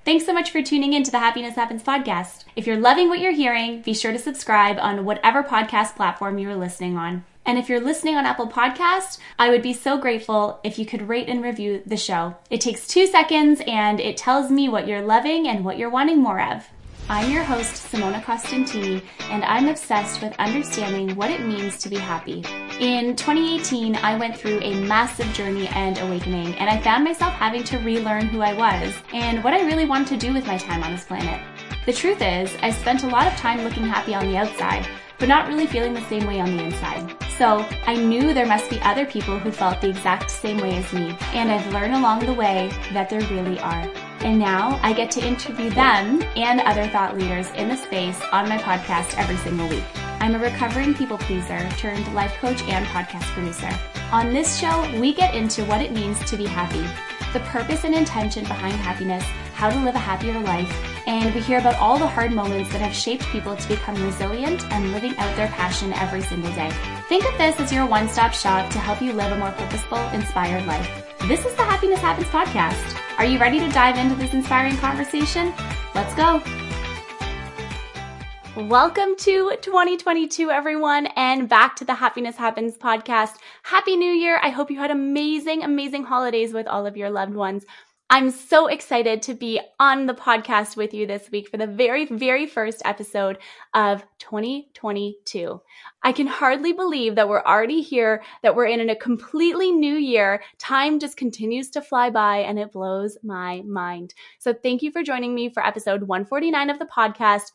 Thanks so much for tuning in to the Happiness Happens podcast. If you're loving what you're hearing, be sure to subscribe on whatever podcast platform you are listening on. And if you're listening on Apple Podcasts, I would be so grateful if you could rate and review the show. It takes 2 seconds and it tells me what you're loving and what you're wanting more of. I'm your host, Simona Costantini, and I'm obsessed with understanding what it means to be happy. In 2018, I went through a massive journey and awakening, and I found myself having to relearn who I was and what I really wanted to do with my time on this planet. The truth is, I spent a lot of time looking happy on the outside, but not really feeling the same way on the inside. So I knew there must be other people who felt the exact same way as me, and I've learned along the way that there really are. And now I get to interview them and other thought leaders in the space on my podcast every single week. I'm a recovering people pleaser turned life coach and podcast producer. On this show, we get into what it means to be happy, the purpose and intention behind happiness, how to live a happier life, and we hear about all the hard moments that have shaped people to become resilient and living out their passion every single day. Think of this as your one-stop shop to help you live a more purposeful, inspired life. This is the Happiness Happens podcast. Are you ready to dive into this inspiring conversation? Let's go. Welcome to 2022, everyone, and back to the Happiness Happens podcast. Happy New Year. I hope you had amazing holidays with all of your loved ones. I'm so excited to be on the podcast with you this week for the very first episode of 2022. I can hardly believe that we're already here, that we're in a completely new year. Time just continues to fly by and it blows my mind. So thank you for joining me for episode 149 of the podcast.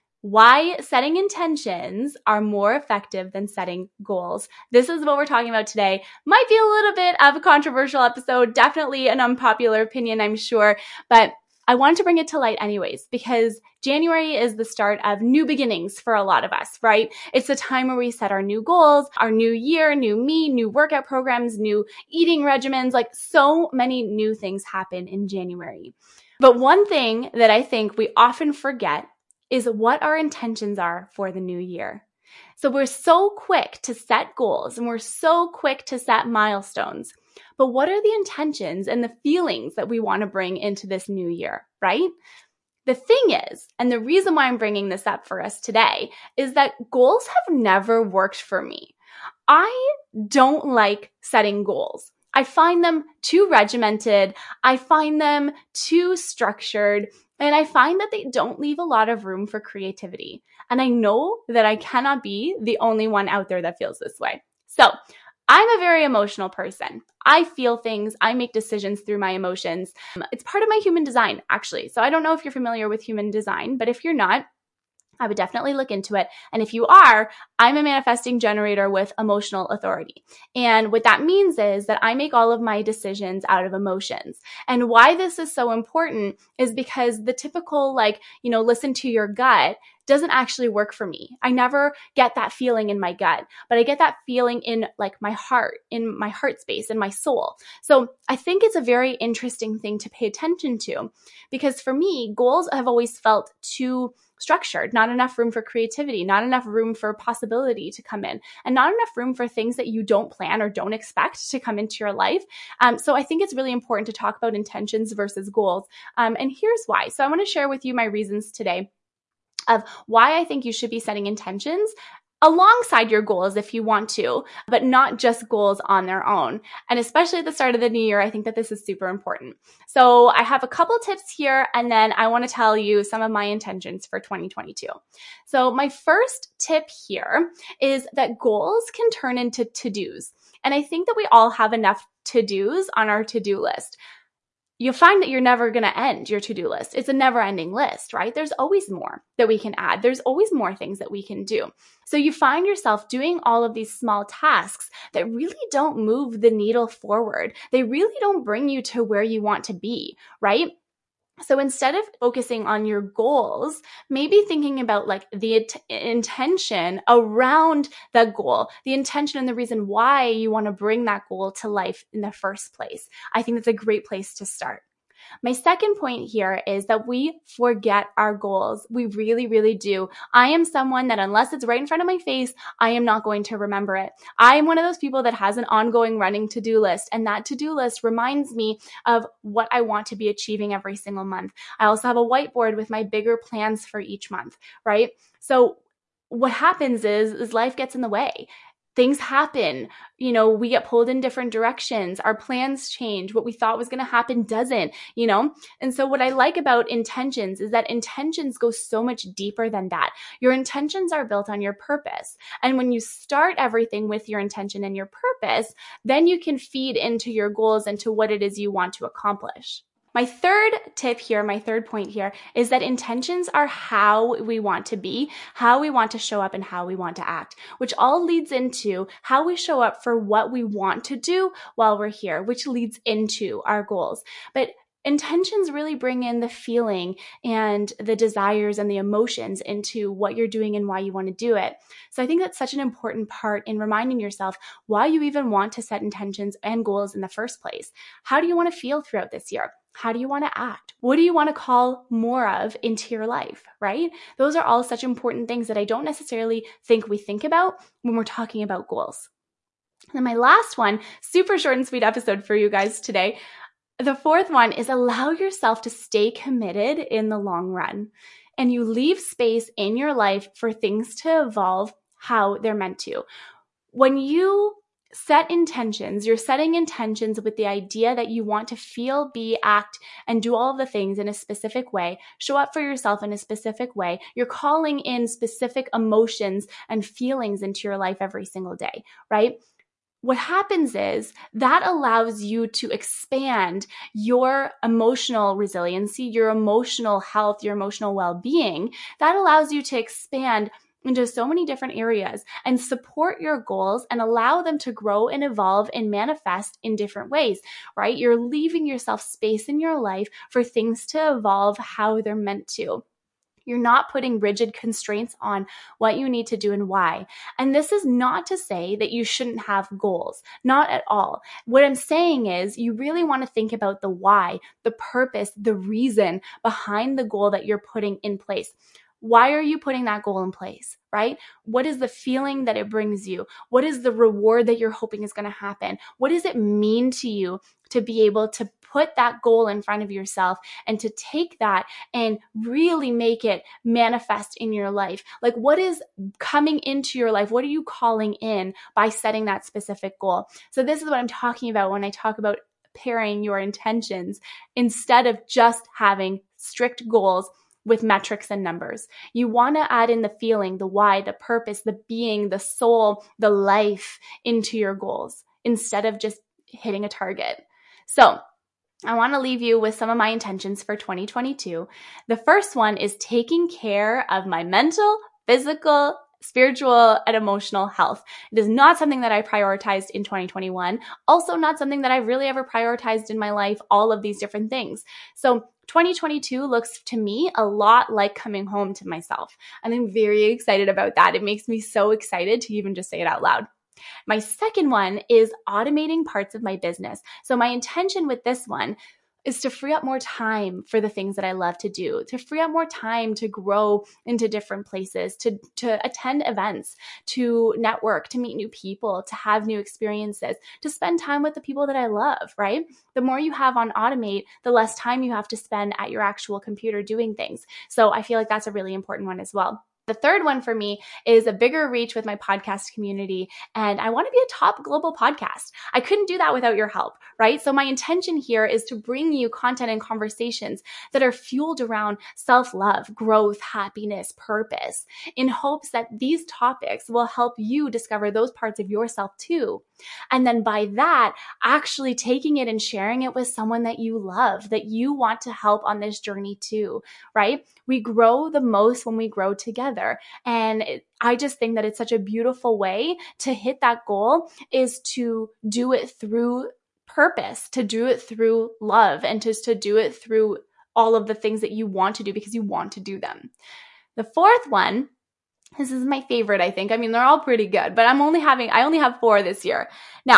Why setting intentions are more effective than setting goals. This is what we're talking about today. Might be a little bit of a controversial episode, definitely an unpopular opinion, I'm sure, but I wanted to bring it to light anyways, because January is the start of new beginnings for a lot of us, right? It's the time where we set our new goals, our new year, new me, new workout programs, new eating regimens, like so many new things happen in January. But one thing that I think we often forget is what our intentions are for the new year. So we're so quick to set goals and we're so quick to set milestones. But what are the intentions and the feelings that we want to bring into this new year, right? The thing is, and the reason why I'm bringing this up for us today, is that goals have never worked for me. I don't like setting goals. I find them too regimented. I find them too structured. And I find that they don't leave a lot of room for creativity. And I know that I cannot be the only one out there that feels this way. So I'm a very emotional person. I feel things. I make decisions through my emotions. It's part of my human design, actually. So I don't know if you're familiar with human design, but if you're not, I would definitely look into it. And if you are, I'm a manifesting generator with emotional authority. And what that means is that I make all of my decisions out of emotions. And why this is so important is because the typical, listen to your gut doesn't actually work for me. I never get that feeling in my gut, but I get that feeling in my heart, in my heart space, in my soul. So I think it's a very interesting thing to pay attention to, because for me, goals have always felt too structured, not enough room for creativity, not enough room for possibility to come in, and not enough room for things that you don't plan or don't expect to come into your life. So I think it's really important to talk about intentions versus goals. And here's why. So I want to share with you my reasons today of why I think you should be setting intentions alongside your goals if you want to, but not just goals on their own. And especially at the start of the new year, I think that this is super important. So I have a couple tips here, and then I want to tell you some of my intentions for 2022. So my first tip here is that goals can turn into to-dos. And I think that we all have enough to-dos on our to-do list. You'll find that you're never going to end your to-do list. It's a never-ending list, right? There's always more that we can add. There's always more things that we can do. So you find yourself doing all of these small tasks that really don't move the needle forward. They really don't bring you to where you want to be, right? So instead of focusing on your goals, maybe thinking about the intention around the goal, the intention and the reason why you want to bring that goal to life in the first place. I think that's a great place to start. My second point here is that we forget our goals. We really, really do. I am someone that unless it's right in front of my face, I am not going to remember it. I am one of those people that has an ongoing running to-do list, and that to-do list reminds me of what I want to be achieving every single month. I also have a whiteboard with my bigger plans for each month, right? So what happens is life gets in the way. Things happen, we get pulled in different directions. Our plans change. What we thought was going to happen doesn't, And so what I like about intentions is that intentions go so much deeper than that. Your intentions are built on your purpose. And when you start everything with your intention and your purpose, then you can feed into your goals and to what it is you want to accomplish. My third tip here, my third point here is that intentions are how we want to be, how we want to show up, and how we want to act, which all leads into how we show up for what we want to do while we're here, which leads into our goals. But intentions really bring in the feeling and the desires and the emotions into what you're doing and why you want to do it. So I think that's such an important part in reminding yourself why you even want to set intentions and goals in the first place. How do you want to feel throughout this year? How do you want to act? What do you want to call more of into your life, right? Those are all such important things that I don't necessarily think we think about when we're talking about goals. And my last one, super short and sweet episode for you guys today. The fourth one is allow yourself to stay committed in the long run. And you leave space in your life for things to evolve how they're meant to. When you set intentions, you're setting intentions with the idea that you want to feel, be, act, and do all of the things in a specific way, show up for yourself in a specific way. You're calling in specific emotions and feelings into your life every single day, right? What happens is that allows you to expand your emotional resiliency, your emotional health, your emotional well-being. That allows you to expand into so many different areas and support your goals and allow them to grow and evolve and manifest in different ways, right? You're leaving yourself space in your life for things to evolve how they're meant to. You're not putting rigid constraints on what you need to do and why. And this is not to say that you shouldn't have goals, not at all. What I'm saying is you really want to think about the why, the purpose, the reason behind the goal that you're putting in place. Why are you putting that goal in place, right? What is the feeling that it brings you? What is the reward that you're hoping is going to happen? What does it mean to you to be able to put that goal in front of yourself and to take that and really make it manifest in your life? Like, what is coming into your life? What are you calling in by setting that specific goal? So this is what I'm talking about when I talk about pairing your intentions instead of just having strict goals with metrics and numbers. You want to add in the feeling, the why, the purpose, the being, the soul, the life into your goals instead of just hitting a target. So I want to leave you with some of my intentions for 2022. The first one is taking care of my mental, physical, spiritual, and emotional health. It is not something that I prioritized in 2021. Also not something that I really ever prioritized in my life, all of these different things. So 2022 looks to me a lot like coming home to myself. And I'm very excited about that. It makes me so excited to even just say it out loud. My second one is automating parts of my business. So my intention with this one is to free up more time for the things that I love to do, to free up more time to grow into different places, to attend events, to network, to meet new people, to have new experiences, to spend time with the people that I love, right? The more you have on automate, the less time you have to spend at your actual computer doing things. So I feel like that's a really important one as well. The third one for me is a bigger reach with my podcast community, and I want to be a top global podcast. I couldn't do that without your help, right? So my intention here is to bring you content and conversations that are fueled around self-love, growth, happiness, purpose, in hopes that these topics will help you discover those parts of yourself too. And then by that, actually taking it and sharing it with someone that you love, that you want to help on this journey too, right? We grow the most when we grow together. And I just think that it's such a beautiful way to hit that goal is to do it through purpose, to do it through love, and just to do it through all of the things that you want to do because you want to do them. The fourth one, this is my favorite, I think. I mean, they're all pretty good, but I only have 4 this year. Now,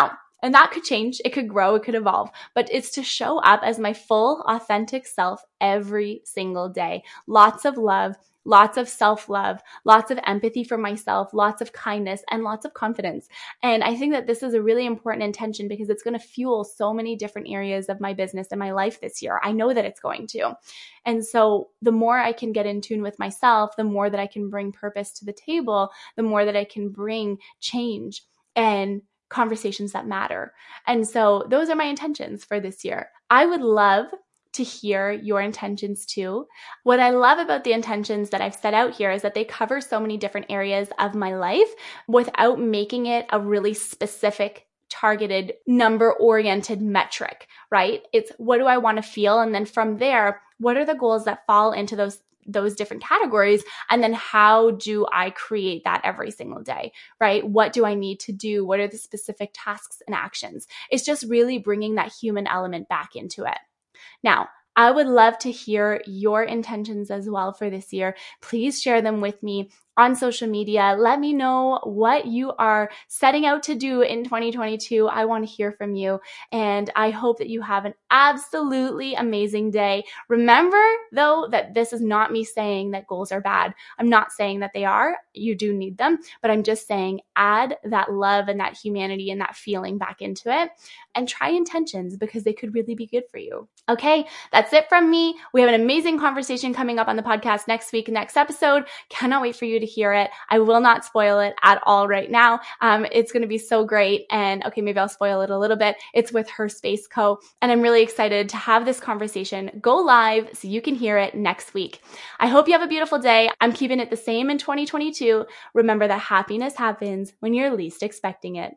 And that could change. It could grow. It could evolve. But it's to show up as my full, authentic self every single day. Lots of love, lots of self-love, lots of empathy for myself, lots of kindness, and lots of confidence. And I think that this is a really important intention because it's going to fuel so many different areas of my business and my life this year. I know that it's going to. And so the more I can get in tune with myself, the more that I can bring purpose to the table, the more that I can bring change and conversations that matter. And so those are my intentions for this year. I would love to hear your intentions too. What I love about the intentions that I've set out here is that they cover so many different areas of my life without making it a really specific, targeted, number-oriented metric, right? It's what do I want to feel? And then from there, what are the goals that fall into those different categories? And then how do I create that every single day, right? What do I need to do? What are the specific tasks and actions? It's just really bringing that human element back into it. Now, I would love to hear your intentions as well for this year. Please share them with me on social media. Let me know what you are setting out to do in 2022. I want to hear from you, and I hope that you have an absolutely amazing day. Remember, though, that this is not me saying that goals are bad. I'm not saying that they are. You do need them, but I'm just saying add that love and that humanity and that feeling back into it and try intentions because they could really be good for you. Okay, that's it from me. We have an amazing conversation coming up on the podcast next week, next episode. Cannot wait for you to hear it. I will not spoil it at all right now. It's going to be so great. And okay, maybe I'll spoil it a little bit. It's with Her Space Co. And I'm really excited to have this conversation go live so you can hear it next week. I hope you have a beautiful day. I'm keeping it the same in 2022. Remember that happiness happens when you're least expecting it.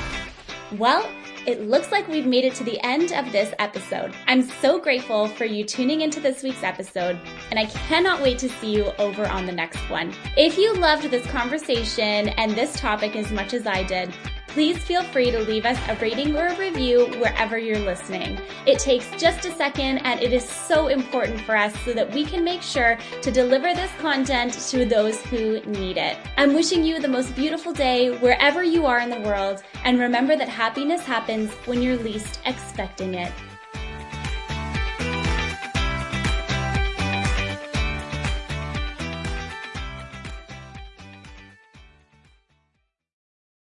Well, it looks like we've made it to the end of this episode. I'm so grateful for you tuning into this week's episode, and I cannot wait to see you over on the next one. If you loved this conversation and this topic as much as I did, please feel free to leave us a rating or a review wherever you're listening. It takes just a second, and it is so important for us so that we can make sure to deliver this content to those who need it. I'm wishing you the most beautiful day wherever you are in the world, and remember that happiness happens when you're least expecting it.